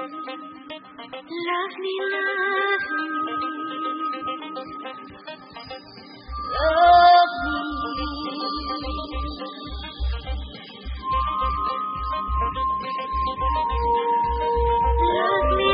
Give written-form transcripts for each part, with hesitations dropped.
Love me, love me, love me. Love me,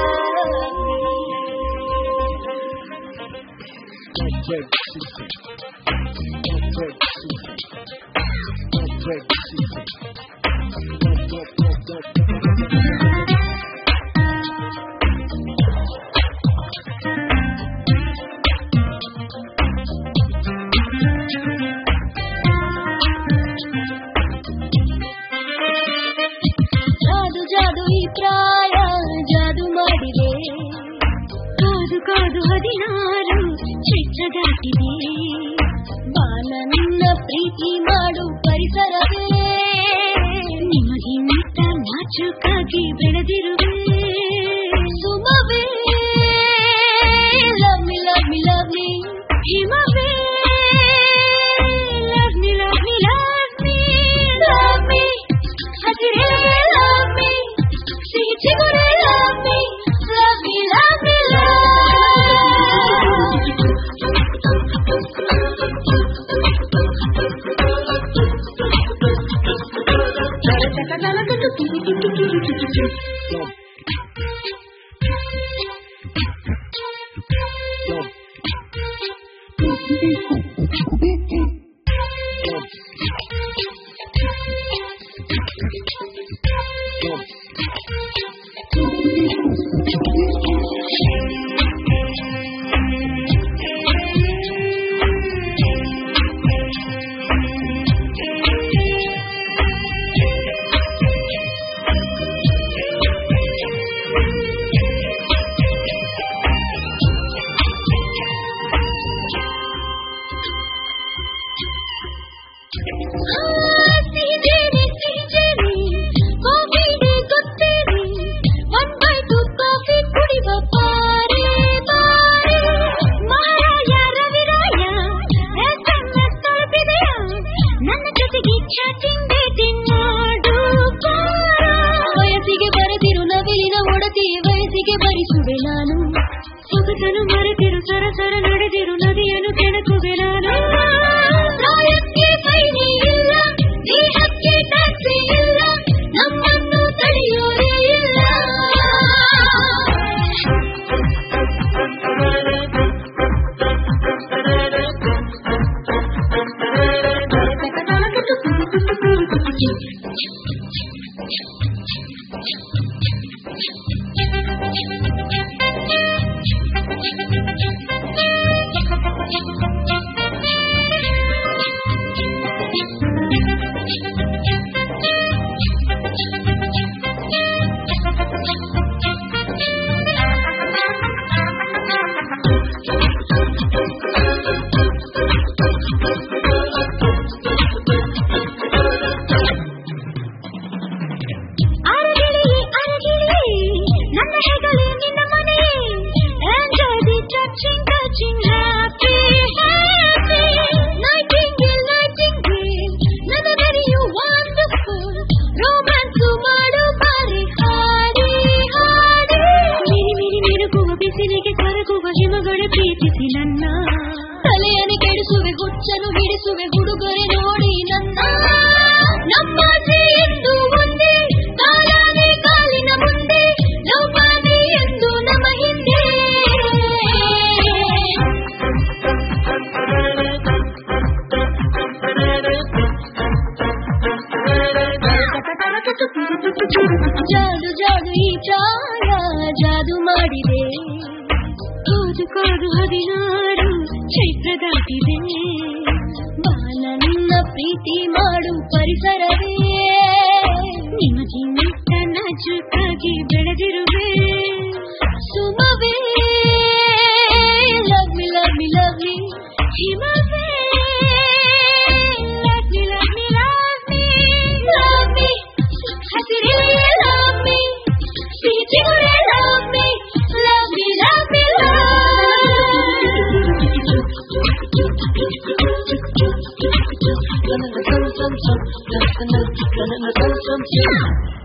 ಜಾದು ಈ ಪ್ರಾಯ ಜಾದು ಮಾಡಿದೆ, ಕಾದು ಕಾದು 16 ಚಿತ್ರ ದಾಟಿದೆ. ಬಾಲ ನಿನ್ನ ಪ್ರೀತಿ ಮಾಡು ಪರಿಸರವೇ, ನಿಮಗಿಂತ ನಾಚುಕಾಗಿ ಬೆಳೆದಿರುವೆ ಸುಮವೇ. Love me love me love me ಹಿಮವೇ, love me love me love me love me ಹಸಿರೇ ಲವ್ ಮಿ ಸಿಹಿ ಚಿಗುರೇ love me love me love me ವಯಸ್ಸಿಗೆ ಬರೆದಿರು ನವಿಲಿನ ಒಡತಿ ವಯಸ್ಸಿಗೆ ಬರಿಸುವೆ ನಾನು. ಸೊಗಸನು ಮರೆತಿರು ಸರಸರ ನಡೆದಿರು ನದಿಯನ್ನು ಕೆಣಕುವೆ ನಾನು. ಪ್ರಾಯಕ್ಕೆ ಕೈನಿ ಇಲ್ಲ, ದೇಹಕ್ಕೆ ಟ್ಯಾಕ್ಸಿ ಇಲ್ಲ, ನಮ್ಮನ್ನು ತಡೆಯೋರೇ ಇಲ್ಲ. ಹಿಮಗಳು ಪ್ರೀತಿಸಿ ನನ್ನ ತಲೆಯನ್ನು ಕೆಡಿಸುವೆ, ಹುಚ್ಚನು ಹಿಡಿಸುವೆ ಹುಡುಗರೆ ನೋಡಿ ನನ್ನ. ನಮ್ಮಾಸೆ ಎಂದು ಒಂದೇ ಕಾಲಾನೆ ಕಾಲಿನ ಮುಂದೆ, ನೌಪಾನೆ ಎಂದು ನಮ್ಮ ಹಿಂದೆ. ಜಾದು ಜಾದು ಈ ಚಾಯ ಜಾದು ಮಾಡಿದೆ, ಕಾದು ಕಾದು 16 ಚೈತ್ರ ದಾಟಿದೆ. ಬಾಲ ನಿನ್ನ ಪ್ರೀತಿ ಮಾಡು ಪರಿಸರವೇ, ನಿಮಗಿಂತ ನಾಜುಕಾಗಿ ಬೆಳೆದಿರುವೆ ಸುಮವೇ. Love me love me love me ಹಿಮವೇ, love me love me love me love me ಹಸಿರೇ ಲವ್ ಮಿ ಸಿಹಿ ಚಿಗುರೇ love me love me love me love.